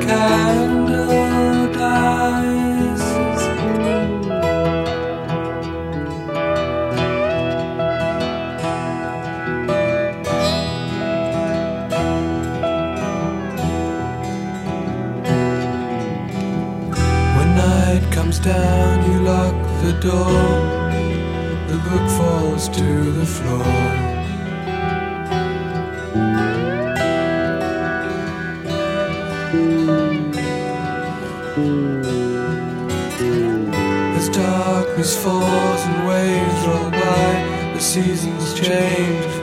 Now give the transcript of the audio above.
candle dies. When night comes down, you lock the door. The book falls to the floor. As darkness falls and waves roll by, the seasons change.